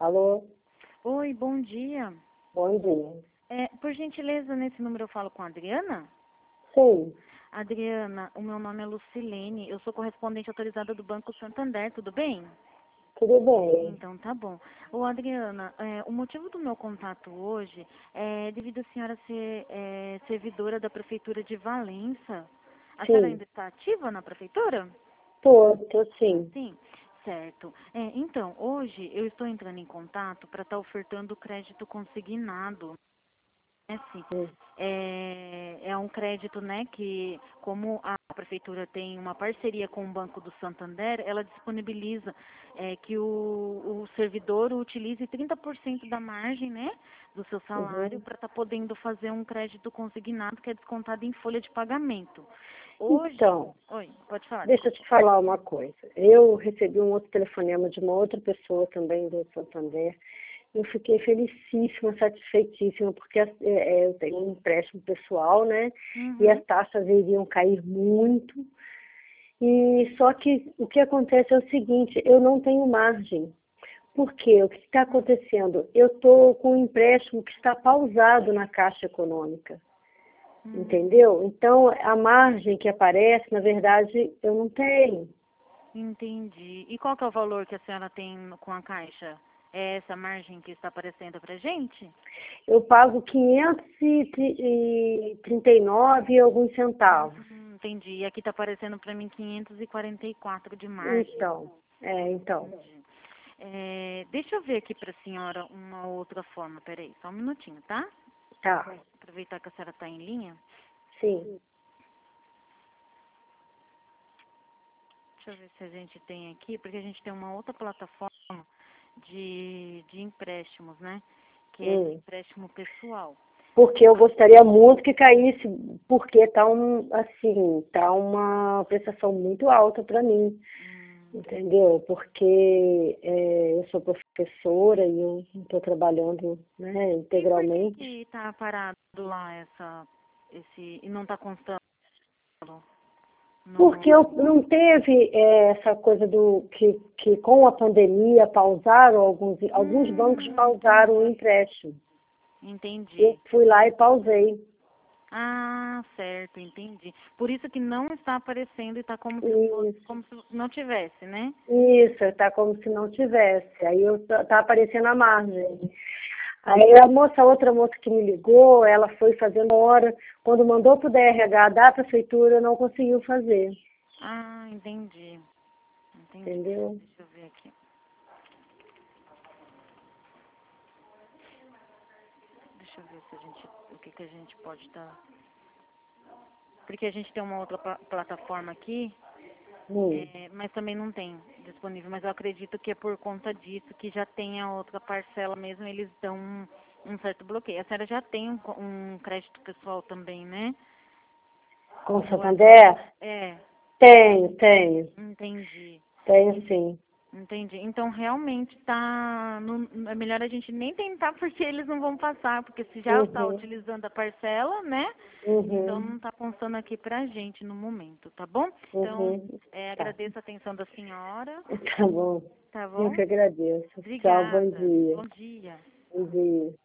Alô? Oi, bom dia. Bom dia. Por gentileza, nesse número eu falo com a Adriana? Sim, Adriana, o meu nome é Lucilene, eu sou correspondente autorizada do Banco Santander, tudo bem? tudo bem. Então, tá bom. Ô, Adriana, o motivo do meu contato hoje é devido a senhora ser servidora da Prefeitura de Valença. A senhora Sim, ainda está ativa na Prefeitura? tô sim. Sim, certo. Então, hoje eu estou entrando em contato para estar ofertando crédito consignado. Sim. Hum. É um crédito, né, que como a prefeitura tem uma parceria com o Banco do Santander, ela disponibiliza que o servidor utilize 30% da margem, né, do seu salário Uhum. para estar podendo fazer um crédito consignado que é descontado em folha de pagamento. Hoje, Então, oi, pode falar, deixa eu desculpa. te falar uma coisa. Eu recebi um outro telefonema de uma outra pessoa também do Santander. Eu fiquei felicíssima, satisfeitíssima, porque eu tenho um empréstimo pessoal, né? E Uhum. as taxas iriam cair muito. E só que o que acontece é o seguinte, eu não tenho margem. Por quê? O que está acontecendo? Eu estou com um empréstimo que está pausado na Caixa Econômica, entendeu? Então, a margem que aparece, na verdade, eu não tenho. Entendi. E qual que é o valor que a senhora tem com a Caixa? É essa margem que está aparecendo pra gente? Eu pago 539 e alguns centavos. Entendi. E aqui está aparecendo para mim 544 de margem. Então, então, Entendi. Deixa eu ver aqui para a senhora uma outra forma. Peraí, só um minutinho, tá? tá, Aproveitar que a senhora está em linha. sim. Deixa eu ver se a gente tem aqui, porque a gente tem uma outra plataforma de empréstimos, né? Que é de Hum. empréstimo pessoal. Porque eu gostaria muito que caísse, porque tá uma prestação muito alta para mim. Entendeu? Porque eu sou professora e eu estou trabalhando, né, E por que integralmente. que tá parado lá e não está constando Porque no... não teve essa coisa que com a pandemia pausaram, alguns bancos pausaram o Entendi. empréstimo. Eu Entendi. fui lá e pausei. Ah, certo, entendi. Por isso que não está aparecendo e está como se fosse, Isso, como se não tivesse, né? isso, está como se não tivesse. Aí tá aparecendo a margem. Aí outra moça que me ligou, ela foi fazendo hora, quando mandou para o DRH da prefeitura, não conseguiu fazer, Ah, entendi. Entendi. entendeu? Deixa eu ver aqui. Deixa eu ver se o que que a gente pode estar. Porque a gente tem uma outra plataforma aqui, Hum. mas também não tem disponível. Mas eu acredito que é por conta disso que já tem a outra parcela mesmo, eles dão um certo bloqueio. A senhora já tem um crédito pessoal também, né? Com o Ou Santander? é, entendi. Tenho sim. Entendi. Então realmente é melhor a gente nem tentar porque eles não vão passar, porque se já está Uhum, utilizando a parcela, né? Então uhum, não está constando aqui pra gente no momento, tá bom? Então, uhum. Tá, agradeço a atenção da senhora, tá bom. tá Eu bom? que agradeço. Tchau, bom Obrigada. dia. Bom dia. Bom dia.